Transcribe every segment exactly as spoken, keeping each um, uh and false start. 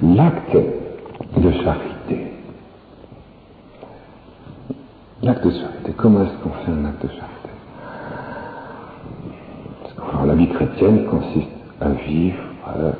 l'acte de charité. L'acte de charité, comment est-ce qu'on fait un acte de charité? Alors, la vie chrétienne consiste à vivre euh,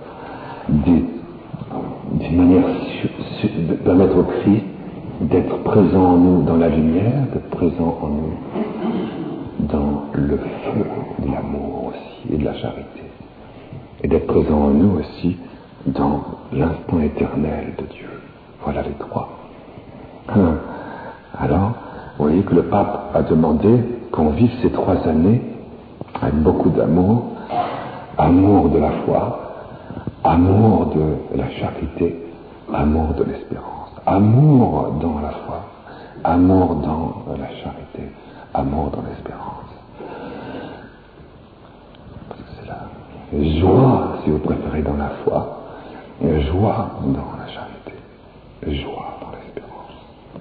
d'une manière su, su, de permettre au Christ d'être présent en nous dans la lumière, d'être présent en nous dans le feu de l'amour aussi et de la charité, et d'être présent en nous aussi dans l'instant éternel de Dieu. Voilà les trois. Hum. Alors, vous voyez que le pape a demandé qu'on vive ces trois années avec beaucoup d'amour, amour de la foi, amour de la charité, amour de l'espérance, amour dans la foi, amour dans la charité, amour dans l'espérance. Parce que c'est la joie, si vous préférez, dans la foi, joie dans la charité, joie dans l'espérance.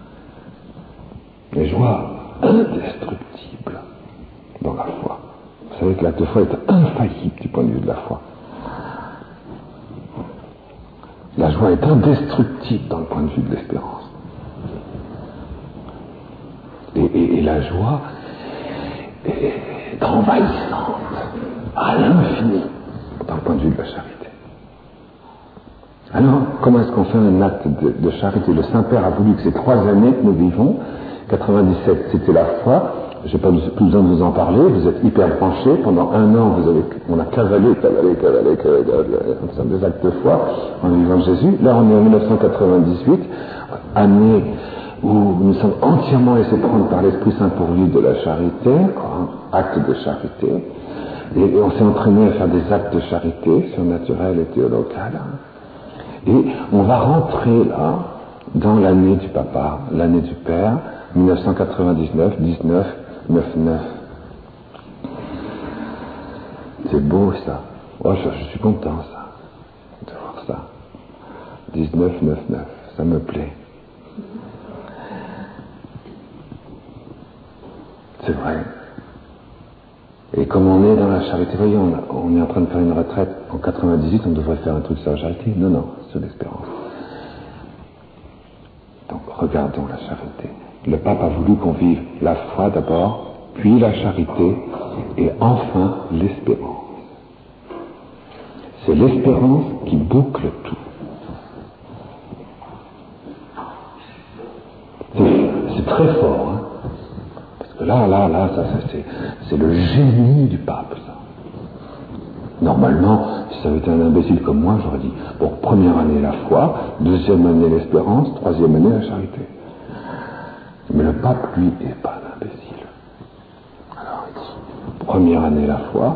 Et joie indestructible dans la foi. Vous savez que l'acte de foi est infaillible du point de vue de la foi. La joie est indestructible dans le point de vue de l'espérance. Et, et, et la joie est envahissante à l'infini dans le point de vue de la charité. Alors, comment est-ce qu'on fait un acte de, de charité? Le Saint-Père a voulu que ces trois années que nous vivons, quatre-vingt-dix-sept, c'était la foi. Je n'ai pas plus besoin de vous en parler. Vous êtes hyper branchés. Pendant un an, vous avez, on a cavalé, cavalé, cavalé, cavalé, cavalé des actes de foi en vivant Jésus. Là, on est en dix-neuf cent quatre-vingt-dix-huit, année où nous sommes entièrement laissés prendre par l'Esprit Saint pourvu de la charité, quoi, acte de charité. Et, et on s'est entraîné à faire des actes de charité surnaturels et théolocales. Et on va rentrer là dans l'année du Papa, l'année du Père, dix-neuf cent quatre-vingt-dix-neuf, dix-neuf, neuf-neuf. C'est beau ça. Oh, je, je suis content ça, de voir ça. dix-neuf, neuf-neuf, ça me plaît. C'est vrai. Et comme on est dans la charité, voyez, on, a, on est en train de faire une retraite en quatre-vingt-dix-huit, on devrait faire un truc sur la charité. Non, non, sur l'espérance. Donc, regardons la charité. Le pape a voulu qu'on vive la foi d'abord, puis la charité, et enfin l'espérance. C'est l'espérance qui boucle tout. C'est, c'est très fort, hein. Parce que là, là, là, ça, ça c'est, c'est le génie du pape, ça. Normalement, si ça avait été un imbécile comme moi, j'aurais dit, bon, première année la foi, deuxième année l'espérance, troisième année la charité. Mais le pape, lui, n'est pas un imbécile. Alors, il dit, première année la foi,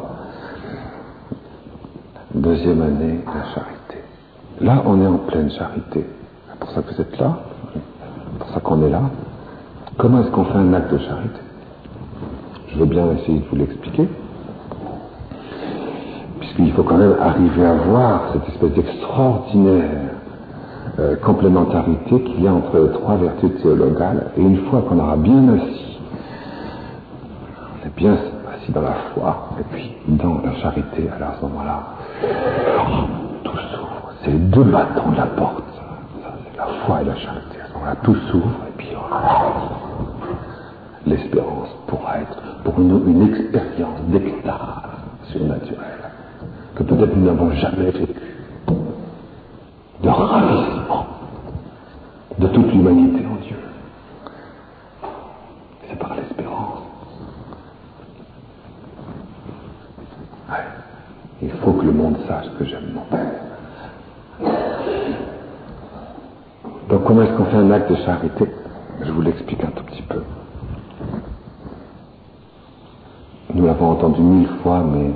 deuxième année la charité. Là, on est en pleine charité. C'est pour ça que vous êtes là. C'est pour ça qu'on est là. Comment est-ce qu'on fait un acte de charité? Je veux bien essayer de vous l'expliquer. Puisqu'il faut quand même arriver à voir cette espèce d'extraordinaire euh, complémentarité qu'il y a entre les trois vertus théologales. Et une fois qu'on aura bien assis, on est bien assis dans la foi, et puis dans la charité, alors à ce moment-là, oh, tout s'ouvre. C'est les deux battants de la porte. Ça, c'est la foi et la charité. À ce moment-là, tout s'ouvre, et puis oh, l'espérance pourra être pour nous une expérience d'extase surnaturelle que peut-être nous n'avons jamais vécu, de ravissement de toute l'humanité en Dieu. C'est par l'espérance. Ouais. Il faut que le monde sache que j'aime mon Père. Donc comment est-ce qu'on fait un acte de charité? Je vous l'explique un tout petit peu. Nous l'avons entendu mille fois, mais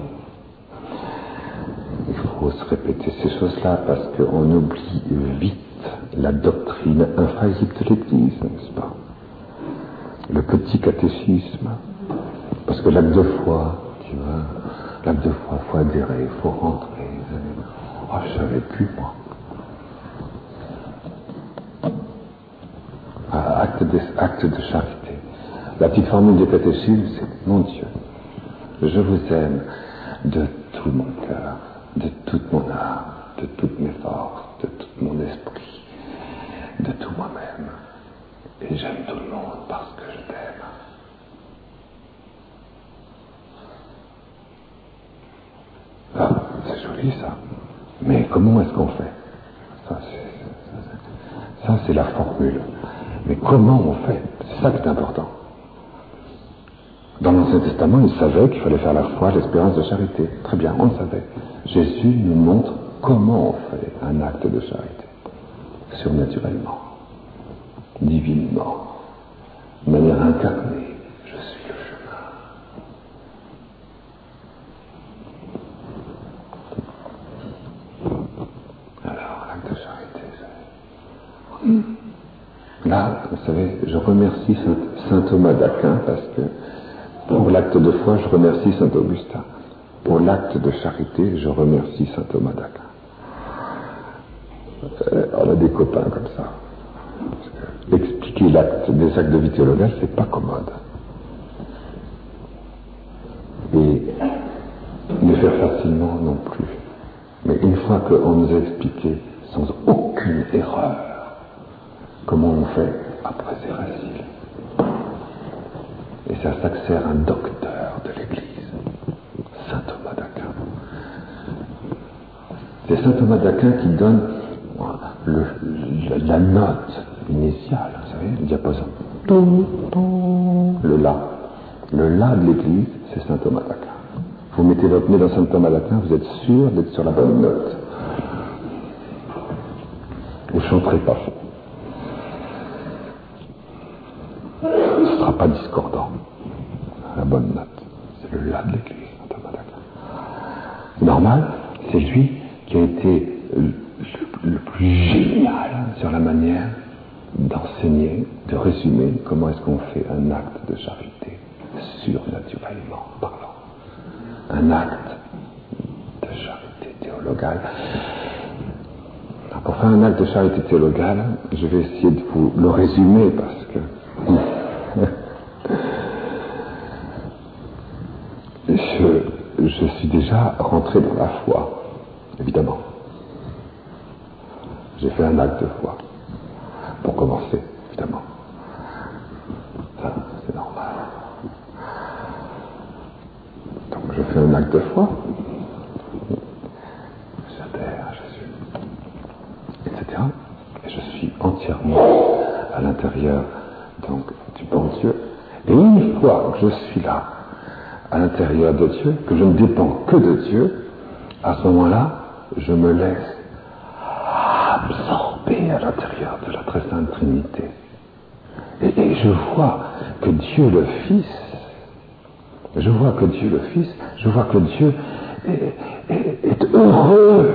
il faut se répéter ces choses-là parce qu'on oublie vite la doctrine infaillible de l'Église, n'est-ce pas? Le petit catéchisme. Parce que l'acte de foi, tu vois, l'acte de foi, il faut adhérer, il faut rentrer. Oh, je savais plus, moi. Ah, acte, de, acte de charité. La petite formule du catéchisme, c'est mon Dieu, je vous aime de tout mon cœur, de toute mon âme, de toutes mes forces, de toute mon esprit, de tout moi-même. Et j'aime tout le monde parce que je t'aime. Ah, c'est joli ça. Mais comment est-ce qu'on fait? Ça, c'est, ça, c'est la formule. Mais comment on fait? C'est ça qui est important. Dans l'Ancien Testament, ils savaient qu'il fallait faire la foi, l'espérance, de charité. Très bien, on le savait. Jésus nous montre comment on fait un acte de charité. Surnaturellement, divinement, de manière incarnée. Je suis le chemin. Alors, l'acte de charité, c'est... Là, vous savez, je remercie Saint, Saint Thomas d'Aquin parce que pour l'acte de foi, je remercie Saint Augustin. Pour l'acte de charité, je remercie Saint Thomas d'Aquin. Euh, on a des copains comme ça. Parce que expliquer l'acte, des actes de vie théologale, c'est pas commode. Et le faire facilement non plus. Mais une fois qu'on nous a expliqué sans aucune erreur comment on fait, après c'est facile. Et c'est à ça que sert un docteur de l'Église, Saint Thomas d'Aquin. C'est Saint Thomas d'Aquin qui donne le, la note initiale, vous savez, le diapason. Le La. Le La de l'Église, c'est Saint Thomas d'Aquin. Vous mettez votre nez dans Saint Thomas d'Aquin, vous êtes sûr d'être sur la bonne note. Vous ne chanterez pas faux. Ce ne sera pas discordant. La bonne note. C'est le La de l'Église, Saint Thomas d'Aquin. Normal, c'est lui qui a été le, le plus génial sur la manière d'enseigner, de résumer comment est-ce qu'on fait un acte de charité, surnaturellement parlant. Un acte de charité théologale. Alors pour faire un acte de charité théologale, je vais essayer de vous le résumer parce que je, je suis déjà rentré dans la foi, évidemment. J'ai fait un acte de foi, pour commencer, évidemment. Ça, c'est normal. Donc je fais un acte de foi. J'adhère à Jésus, et cetera. Et je suis entièrement à l'intérieur donc du bon Dieu. Et une fois que je suis là, à l'intérieur de Dieu, que je ne dépends que de Dieu, à ce moment-là, je me laisse absorbé à l'intérieur de la très sainte Trinité. Et, et je vois que Dieu le Fils, je vois que Dieu le Fils, je vois que Dieu est, est, est heureux.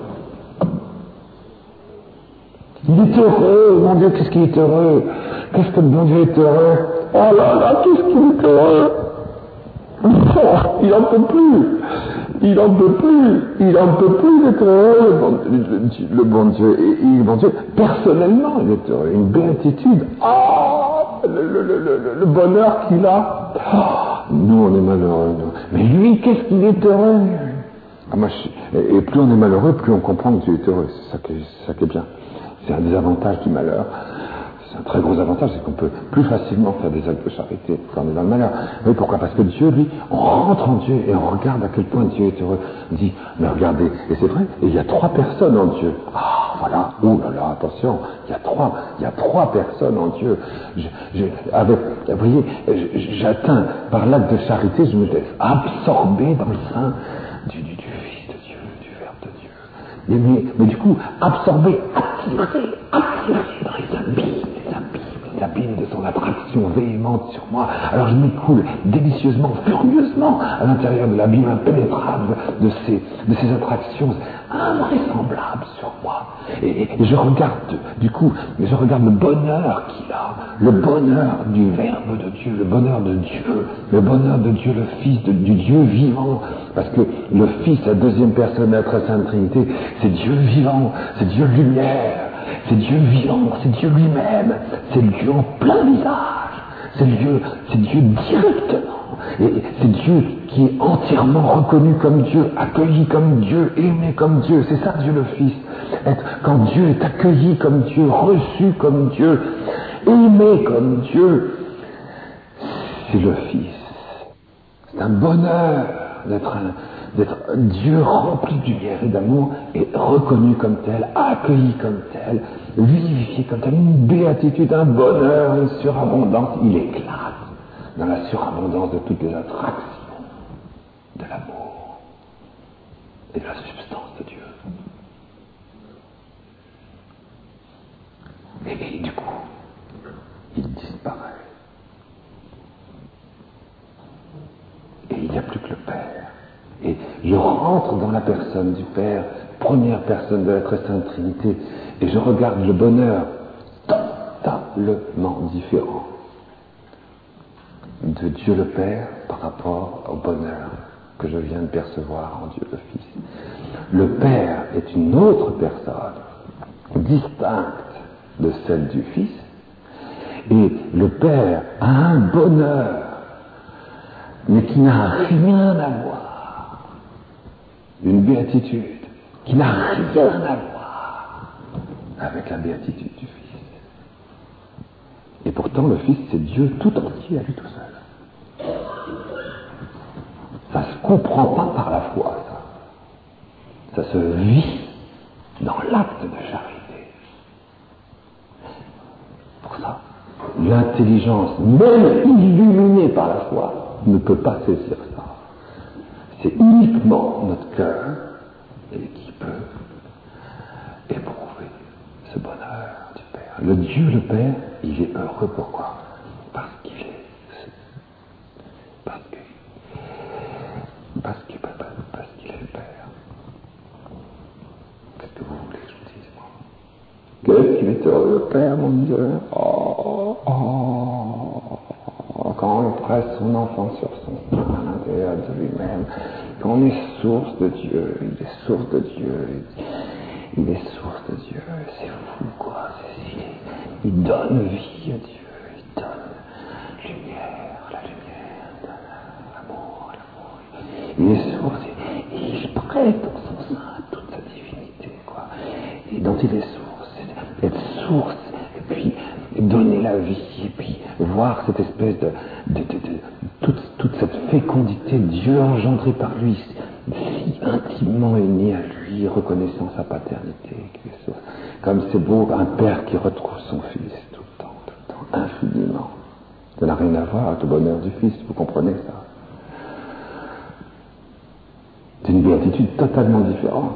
Il est heureux, mon Dieu, qu'est-ce qu'il est heureux. Qu'est-ce que mon Dieu est heureux. Oh là là, qu'est-ce qu'il est heureux. Oh, il n'en peut plus. Il n'en peut plus, il n'en peut plus d'être heureux, le bon, le, le bon Dieu. Et, et le bon Dieu, personnellement, il est heureux. Une béatitude. Oh, le, le, le, le bonheur qu'il a. Oh, nous, on est malheureux. Nous. Mais lui, qu'est-ce qu'il est heureux. Ah, moi, je, et, et plus on est malheureux, plus on comprend que Dieu est heureux. C'est ça qui est, c'est ça qui est bien. C'est un des avantages du malheur. C'est un très gros avantage, c'est qu'on peut plus facilement faire des actes de charité quand on est dans le malheur. Oui, pourquoi? Parce que Dieu, lui, on rentre en Dieu et on regarde à quel point Dieu est heureux. On dit, mais regardez, et c'est vrai, et il y a trois personnes en Dieu. Ah, voilà, ouh là là, attention, il y a trois, il y a trois personnes en Dieu. Je, je, avec, vous voyez, j'atteins, par l'acte de charité, je me laisse absorber dans le sein du, du, du Fils de Dieu, du Verbe de Dieu. Mais, mais, mais du coup, absorber, attirer, attirer dans les abysses. L'abîme de son attraction véhémente sur moi. Alors je m'écoule délicieusement, furieusement à l'intérieur de l'abîme impénétrable de ces, de ces attractions invraisemblables sur moi. Et, et je regarde, du coup, je regarde le bonheur qu'il a, le bonheur du Verbe de Dieu, le bonheur de Dieu, le bonheur de Dieu, le Fils de, du Dieu vivant. Parce que le Fils, la deuxième personne de la très sainte Trinité, c'est Dieu vivant, c'est Dieu lumière. C'est Dieu vivant, c'est Dieu lui-même, c'est le Dieu en plein visage, c'est Dieu, c'est Dieu directement, et c'est Dieu qui est entièrement reconnu comme Dieu, accueilli comme Dieu, aimé comme Dieu, c'est ça Dieu le Fils. être, quand Dieu est accueilli comme Dieu, reçu comme Dieu, aimé comme Dieu, c'est le Fils. C'est un bonheur d'être, un, d'être Dieu rempli de lumière et d'amour et reconnu comme tel, accueilli comme tel, vivifié comme tel, une béatitude, un bonheur, une surabondance. Il éclate dans la surabondance de toutes les attractions de l'amour et de la substance de Dieu. Et, et du coup, il disparaît. Et il n'y a plus que le Père. Et je rentre dans la personne du Père, première personne de la très sainte Trinité, et je regarde le bonheur totalement différent de Dieu le Père par rapport au bonheur que je viens de percevoir en Dieu le Fils. Le Père est une autre personne, distincte de celle du Fils, et le Père a un bonheur, mais qui n'a rien à voir, une béatitude qui n'a rien à voir avec la béatitude du Fils. Et pourtant, le Fils, c'est Dieu tout entier à lui tout seul. Ça ne se comprend pas par la foi, ça. Ça se vit dans l'acte de charité. Pour ça, l'intelligence, même illuminée par la foi, ne peut pas saisir ça. C'est uniquement notre cœur qui peut éprouver ce bonheur du Père. Le Dieu, le Père, il est heureux. Pourquoi? Parce qu'il est parce que parce qu'il parce qu'il est le Père. Qu'est-ce que vous voulez que je vous dise, moi? Qu'est-ce qu'il est heureux, le Père, mon Dieu? Oh, oh, quand on presse son enfant sur son sein à l'intérieur de lui-même, quand on est source de Dieu, il est source de Dieu, il est source de Dieu, c'est fou, quoi. C'est, il donne vie à Dieu, il donne lumière, la lumière, donne l'amour, l'amour. Il est source, et il prête dans son sein toute sa divinité, quoi. Et dont il est source, c'est être source, et puis donner la vie, et puis voir cette espèce de, de, de, de toute, toute cette fécondité, Dieu engendré par lui, si intimement uni à lui, reconnaissant sa paternité, comme c'est beau, un père qui retrouve son fils tout le temps, tout le temps, infiniment. Ça n'a rien à voir avec le bonheur du fils, vous comprenez ça? C'est une béatitude totalement différente.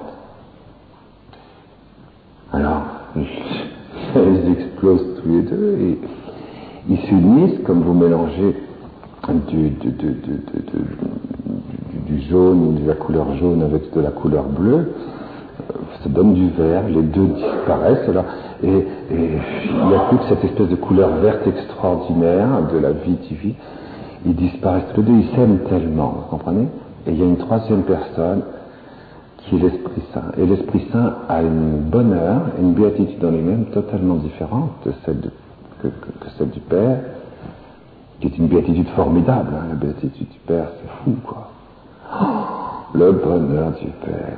Alors, ils explosent tous les deux et ils s'unissent comme vous mélangez du, du, du, du, du, du jaune, de la couleur jaune avec de la couleur bleue. Ça donne du vert, les deux disparaissent là, et, et il n'y a plus que cette espèce de couleur verte extraordinaire de la vie divine. Ils disparaissent tous les deux, ils s'aiment tellement, vous comprenez? Et il y a une troisième personne qui est l'Esprit Saint. Et l'Esprit Saint a une bonheur, une béatitude dans lui-même totalement différente de celle de, que, que, que celle du Père, qui est une béatitude formidable. Hein, la béatitude du Père, c'est fou, quoi. Oh, le bonheur du Père.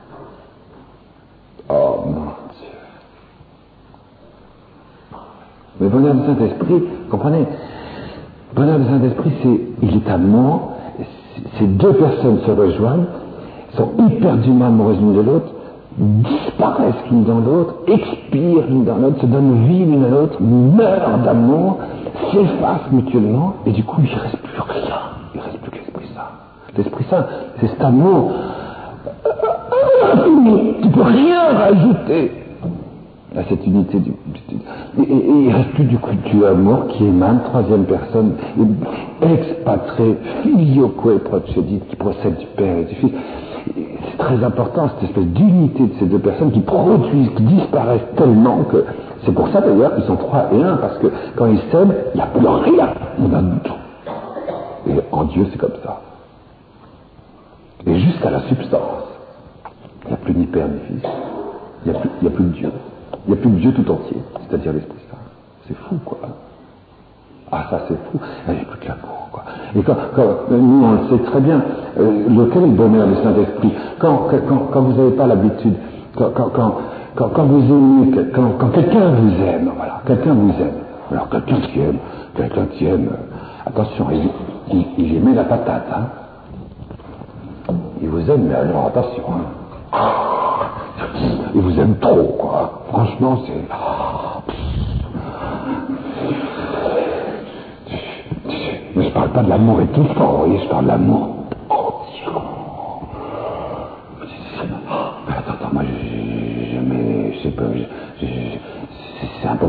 Oh mon Dieu. Mais le bonheur du Saint-Esprit, comprenez, le bonheur du Saint-Esprit, c'est, il est amour, ces deux personnes se rejoignent, sont éperdument amoureuses l'une de l'autre, disparaissent l'une dans l'autre, expirent l'une dans l'autre, se donnent vie l'une à l'autre, meurent d'amour, s'effacent mutuellement, et du coup il ne reste plus rien, il ne reste plus que l'Esprit Saint. L'Esprit Saint, c'est cet amour infini, tu ne peux rien rajouter à cette unité du, du, du et, et, et il ne reste plus du coup du amour qui émane, troisième personne, expatré, filioque procedit, qui procède du Père et du Fils. C'est très important, cette espèce d'unité de ces deux personnes qui produisent, qui disparaissent tellement que... C'est pour ça d'ailleurs qu'ils sont trois et un, parce que quand ils s'aiment, il n'y a plus rien, on a tout. Et en Dieu, c'est comme ça. Et jusqu'à la substance, il n'y a plus ni Père ni Fils, il n'y a, a plus de Dieu. Il n'y a plus de Dieu tout entier, c'est-à-dire l'Esprit Saint. C'est fou, quoi. Ah, ça, c'est fou. Il n'y a plus que l'amour, quoi. Et quand, quand, nous, on le sait très bien, euh, lequel est le bonheur du Saint-Esprit? Quand, quand, quand vous n'avez pas l'habitude, quand, quand, quand, quand, quand vous aimez, quand, quand quelqu'un vous aime, voilà, quelqu'un vous aime, alors quelqu'un qui aime, quelqu'un qui aime, euh, attention, il, il, il aimait la patate, hein. Il vous aime, mais alors attention, hein. Il vous aime trop, quoi. Franchement, c'est... Mais je parle pas de l'amour étouffant, vous voyez, je parle de l'amour entier. Attends, attends, moi, j'ai jamais... Je sais pas, c'est un peu...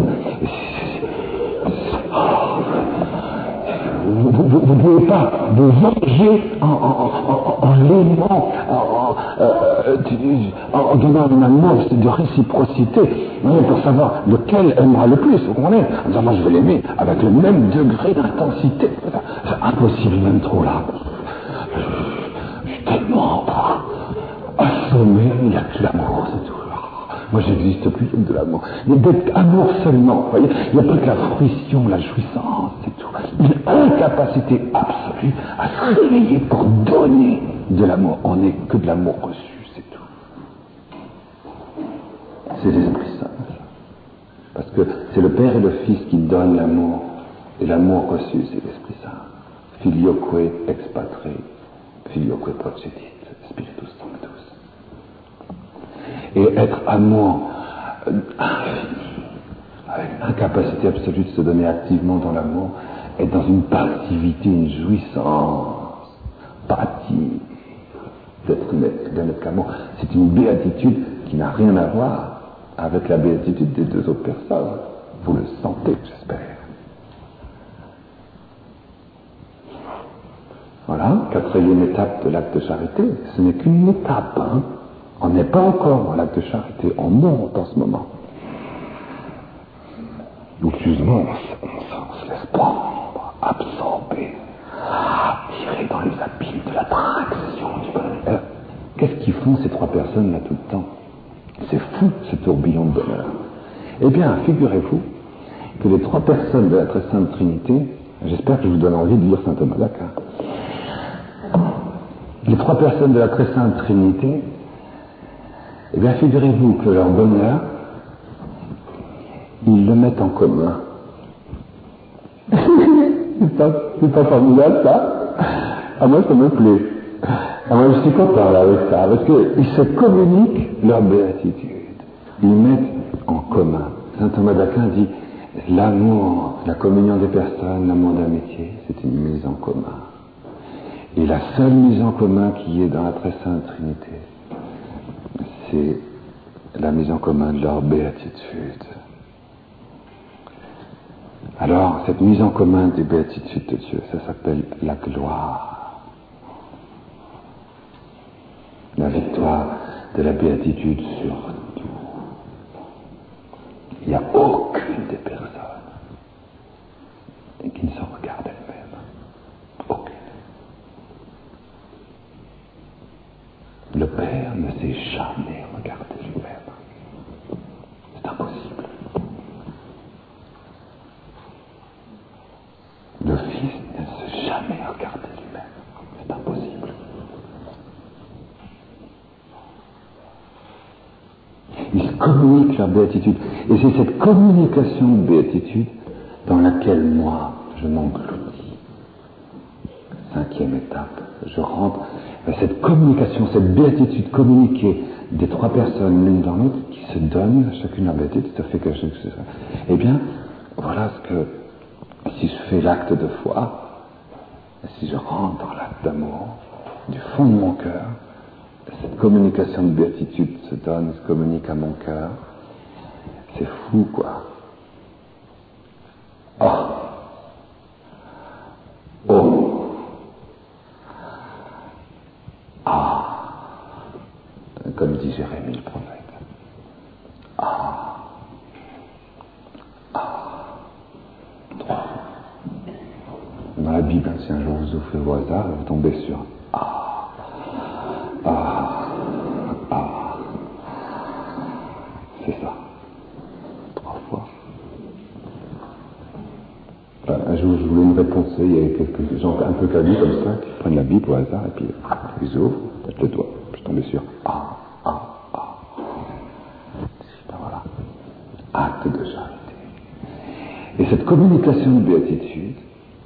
Vous ne pouvez pas vous venger en, en, en, en l'aimant, en, euh, en, en donnant un amour de réciprocité, pour savoir lequel aimera le plus, vous comprenez? En disant, moi je vais l'aimer avec le même degré d'intensité. C'est impossible, même trop là. Je suis tellement assommé, il n'y a que l'amour, c'est tout. Moi, j'existe plus que de l'amour. Il y a d'être amour seulement. Vous voyez, il n'y a pas que la fruition, la jouissance, c'est tout. Une incapacité absolue à se réveiller pour donner de l'amour. On n'est que de l'amour reçu, c'est tout. C'est l'Esprit Saint, ça. Parce que c'est le Père et le Fils qui donnent l'amour. Et l'amour reçu, c'est l'Esprit Saint. Filioque expatre, filioque procedit, Spiritus Sanctus. Et être amour infini, avec incapacité absolue de se donner activement dans l'amour, être dans une passivité, une jouissance, passive, d'être n'être qu'amour, c'est une béatitude qui n'a rien à voir avec la béatitude des deux autres personnes. Vous le sentez, j'espère. Voilà, quatrième étape de l'acte de charité. Ce n'est qu'une étape, hein. On n'est pas encore dans l'acte de charité, on monte en ce moment. Doucement, on, on, on se laisse prendre, absorber, tirer dans les abîmes de l'attraction du bonheur. Qu'est-ce qu'ils font ces trois personnes là tout le temps? C'est fou, ce tourbillon de bonheur. Eh bien, figurez-vous que les trois personnes de la Très Sainte Trinité, j'espère que je vous donne envie de lire saint Thomas d'Aquin. Les trois personnes de la Très Sainte Trinité, eh bien, figurez-vous que leur bonheur, ils le mettent en commun. c'est, pas, c'est pas formidable, ça? Ah, moi, ça me plaît. Ah, moi, je suis content, là, avec ça, parce qu'ils se communiquent leur béatitude. Ils mettent en commun. Saint Thomas d'Aquin dit, l'amour, la communion des personnes, l'amour d'amitié, c'est une mise en commun. Et la seule mise en commun qui est dans la Très Sainte Trinité, c'est la mise en commun de leur béatitude. Alors, cette mise en commun des béatitudes de Dieu, ça s'appelle la gloire. La victoire de la béatitude sur tout. Il n'y a aucune des personnes qui ne se regarde elle-même. Aucune. Le Père ne s'est jamais regardé lui-même. C'est impossible. Le Fils ne s'est jamais regardé lui-même. C'est impossible. Ils se communiquent leur béatitude. Et c'est cette communication de béatitude dans laquelle moi, je m'engloutis. Cinquième étape, je rentre à cette communication, cette béatitude communiquée des trois personnes l'une dans l'autre, qui se donnent chacune leur béatitude, ça fait quelque chose. Eh bien, voilà ce que, si je fais l'acte de foi, si je rentre dans l'acte d'amour, du fond de mon cœur, cette communication de béatitude se donne, se communique à mon cœur, c'est fou, quoi. Oh! Oh! Ah! Comme dit Jérémie le prophète. Ah! Ah! Trois. Dans la Bible, si un jour vous ouvrez au hasard, vous tombez sur Ah! Ah! Ah! C'est ça. Trois fois. Enfin, un jour, je voulais une réponse, il y avait quelques gens un peu cadus comme ça, qui prennent la Bible au hasard, et puis ils ouvrent, peut-être le doigt, puis je tombais sur Ah, Ah, Ah. acte de charité. Et cette communication de béatitude,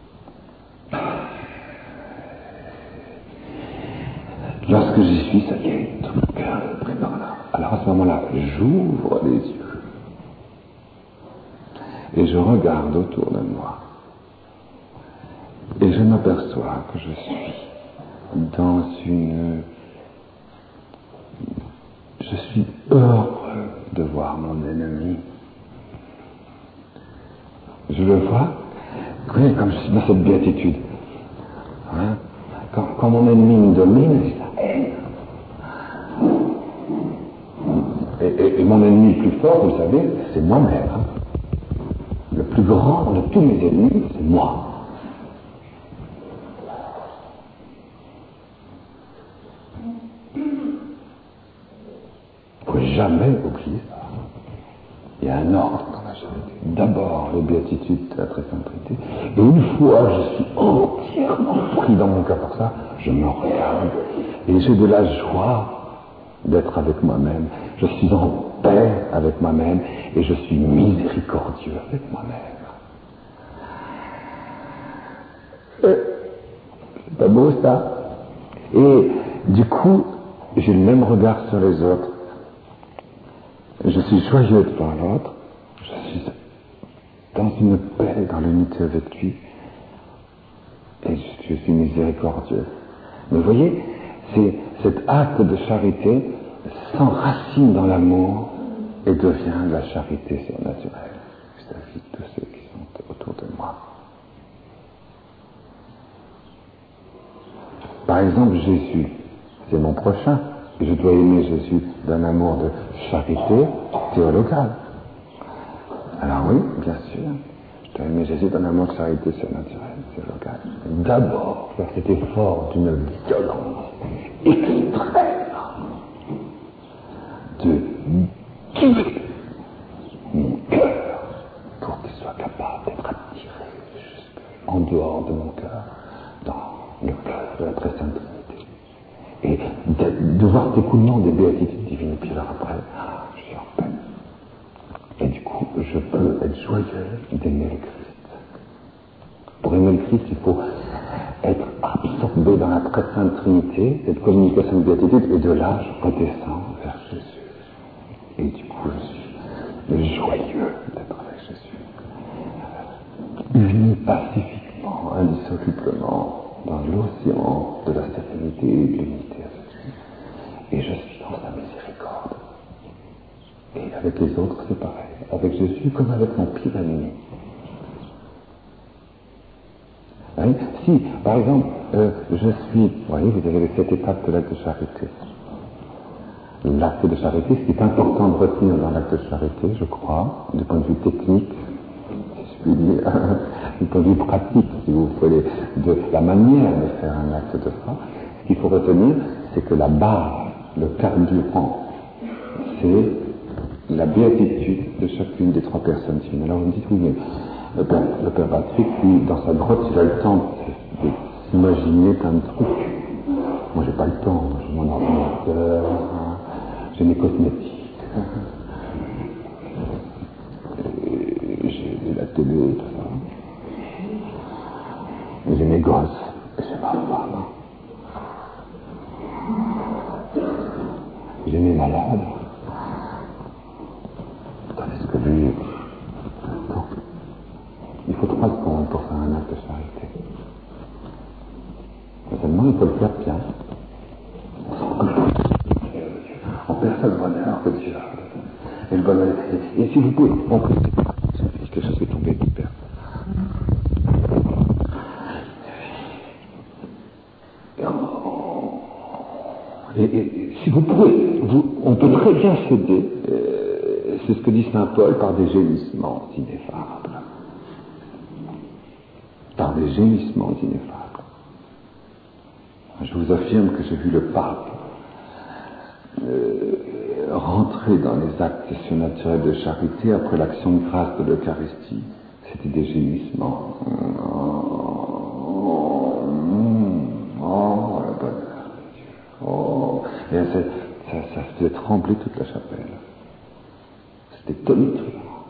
lorsque j'y suis, ça y est, tout mon cœur est pris par là. Alors à ce moment-là, j'ouvre les yeux et je regarde autour de moi et je m'aperçois que je suis dans une... Je suis heureux de voir mon ennemi. Je le vois, oui, comme je suis dans cette béatitude. Hein? Quand, quand mon ennemi me domine, c'est la haine. Et, et, et mon ennemi le plus fort, vous le savez, c'est moi-même. Hein? Le plus grand de tous mes ennemis, c'est moi. Il ne faut jamais oublier ça. Il y a un ordre dans la charité. D'abord, les béatitudes de la très sainte Trinité. Et une fois, je suis entièrement pris dans mon cœur par ça, je me regarde et j'ai de la joie d'être avec moi-même. Je suis en paix avec moi-même et je suis miséricordieux avec moi-même. C'est pas beau ça? Et du coup, j'ai le même regard sur les autres. Je suis joyeux de voir l'autre. Je suis dans une paix, dans l'unité avec lui. Et je, je suis miséricordieux. Mais vous voyez, c'est, cet acte de charité s'enracine dans l'amour et devient de la charité surnaturelle vis-à-vis de tous ceux qui sont autour de moi. Par exemple, Jésus, c'est mon prochain. Et je dois aimer Jésus d'un amour de charité théologale. Alors oui, bien sûr, je dois aimer Jésus d'un amour de charité surnaturelle, théologale. D'abord, faire cet effort d'une violence extrême de tuer mon cœur pour qu'il soit capable d'être attiré jusqu'en dehors de mon cœur, dans le cœur de la très sainte Trinité. Et de, de voir cet écoulement des béatitudes divines, et puis alors après, ah, je suis en paix. Et du coup, je peux être joyeux d'aimer le Christ. Pour aimer le Christ, il faut être absorbé dans la très sainte Trinité, cette communication de béatitude, et de là, je redescends vers Jésus. Et du coup, je suis joyeux d'être avec Jésus. Uni pacifiquement, indissolublement, dans l'océan de la sérénité et de l'unité avec lui. Et je suis dans sa miséricorde. Et avec les autres, c'est pareil. Avec Jésus, comme avec mon pire ennemi. Hein? Si, par exemple, euh, je suis... Vous voyez, vous avez cette étape de l'acte de charité. L'acte de charité, ce qui est important de retenir dans l'acte de charité, je crois, du point de vue technique, si je puis dire, du point de vue pratique, si vous voulez, de la manière de faire un acte de foi, ce qu'il faut retenir, c'est que la base, le carburant, c'est la béatitude de chacune des trois personnes divines. Alors vous me dites, oui, mais le père, le père Patrick, lui, dans sa grotte, il a le temps de, de s'imaginer plein de trucs. Moi, j'ai pas le temps. J'ai mon ordinateur, hein, j'ai mes cosmétiques, j'ai la télé, tout ça. J'ai mes gosses, et j'ai ma femme. J'ai mes malades. Tandis que lui, non. Il faut trois secondes pour faire un acte de charité. Mais seulement, il faut le faire bien. On perçoit le bonheur que Dieu a. Et le bonheur. Et, et si vous pouvez, on peut. Quelque chose qui est tombé, mon père. Et, et si vous pouvez, vous, on peut très bien s'aider, euh, c'est ce que dit saint Paul, par des gémissements ineffables. Par des gémissements ineffables. Je vous affirme que j'ai vu le pape euh, rentrer dans les actes surnaturels de charité après l'action de grâce de l'Eucharistie. C'était des gémissements. Oh, oh, la bonne. Oh, et ça, ça, ça faisait trembler toute la chapelle. C'était tonitruant.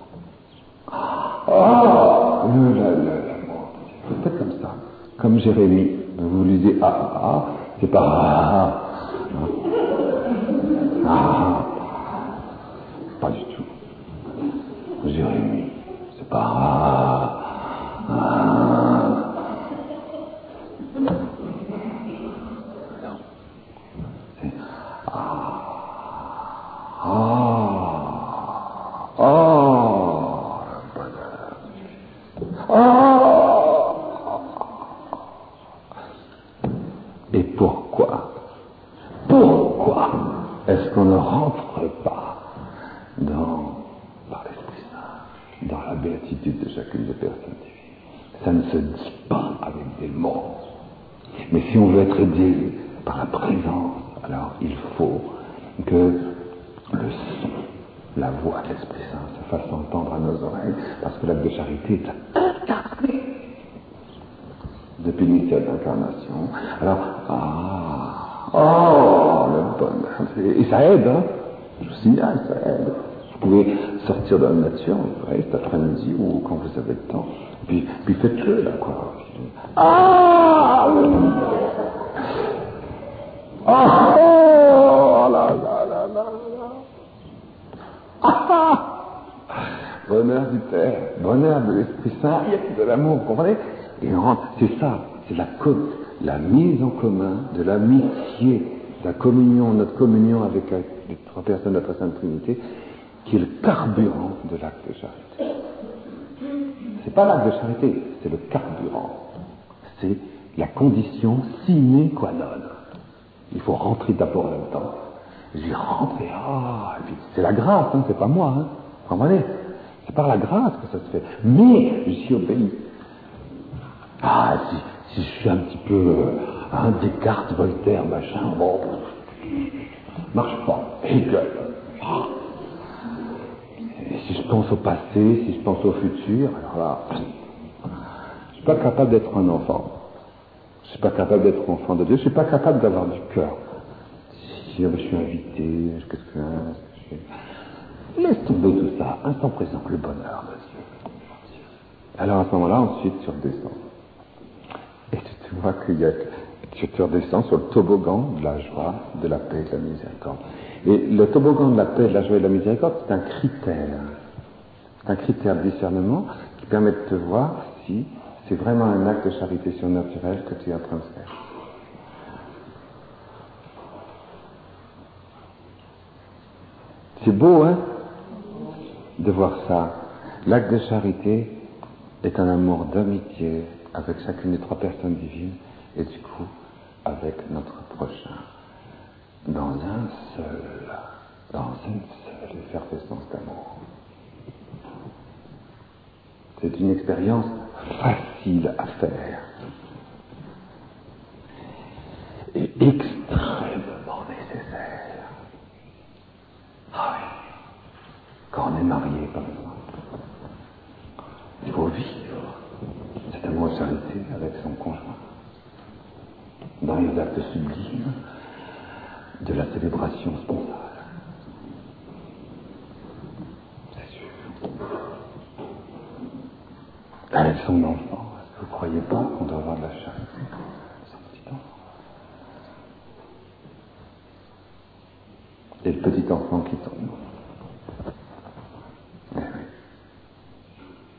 Ah, le, la, la, l'amour. Faites comme ça, comme Jérémie. Vous lui dites ah, ah, c'est pas ah, ah, ah, pas du tout. Jérémie, c'est pas ah, ah. Non, c'est ah, ah, ah, le bonheur. Ah. Et pourquoi, pourquoi est-ce qu'on ne rentre pas dans, par l'Esprit Saint, dans la béatitude de chacune des personnes divines? Ça ne se dit pas avec des mots. Mais si on veut être aidé par la présence, alors il faut que le son, la voix de l'Esprit Saint se fasse entendre à nos oreilles, parce que l'acte de charité est incarné depuis l'initiale d'incarnation. Alors, ah, oh, le bonheur. Et ça aide, hein. Je vous signale, ça aide. Vous pouvez sortir de la nature, ouais, cet après-midi ou quand vous avez le temps. Puis, puis faites-le, là, quoi. Ah, le... Ah, oh, là, là, là, là, là. Ah, bonheur du Père, bonheur de l'Esprit Saint, de l'amour, vous comprenez? Et on rentre, c'est ça, c'est la, co- la mise en commun de l'amitié, la communion, notre communion avec les trois personnes de la Sainte Trinité, qui est le carburant de l'acte de charité. C'est pas l'acte de charité, c'est le carburant. C'est la condition sine qua non. Il faut rentrer d'abord là-dedans. J'y rentre et ah, et puis c'est la grâce, hein, c'est pas moi, hein. Vous comprenez? C'est par la grâce que ça se fait. Mais j'y obéis. Ah, si, si je suis un petit peu euh, un Descartes, Voltaire, machin, bon, marche pas, et que, ah. Et si je pense au passé, si je pense au futur, alors là, je suis pas capable d'être un enfant. Je suis pas capable d'être enfant de Dieu. Je suis pas capable d'avoir du cœur. Si je suis invité, qu'est-ce que je fais? Laisse tomber tout ça, instant présent, le bonheur de Dieu. Alors à ce moment-là, ensuite, tu redescends. Et tu, tu vois qu'il y a, tu te redescends sur le toboggan de la joie, de la paix et de la miséricorde. Et le toboggan de la paix, de la joie et de la miséricorde, c'est un critère. C'est un critère de discernement qui permet de te voir si c'est vraiment un acte de charité surnaturelle que tu es en train de faire. C'est beau, hein, de voir ça. L'acte de charité est un amour d'amitié avec chacune des trois personnes divines et du coup avec notre prochain dans un seul, dans une seule effervescence d'amour. C'est une expérience facile à faire et extrêmement nécessaire. Ah oui, quand on est marié par exemple, il faut vivre cet amour de charité avec son conjoint dans les actes sublimes de la célébration spontanée. C'est sûr. Avec son enfant, est-ce que vous ne croyez pas qu'on doit avoir de la charité?